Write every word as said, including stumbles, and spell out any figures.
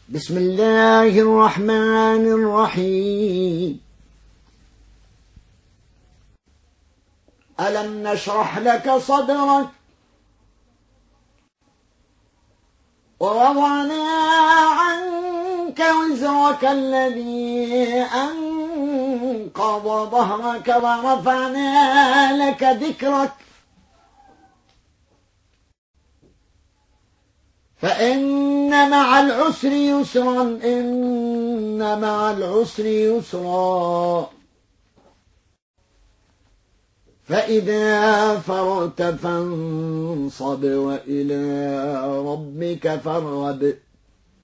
بسم الله الرحمن الرحيم. ألم نشرح لك صدرك ووضعنا عنك وزرك الذي أنقض ظهرك ورفعنا لك ذكرك فإن مع العسر يسرا إن مع العسر يسرا فإذا فرغت فانصب وإلى ربك فارغب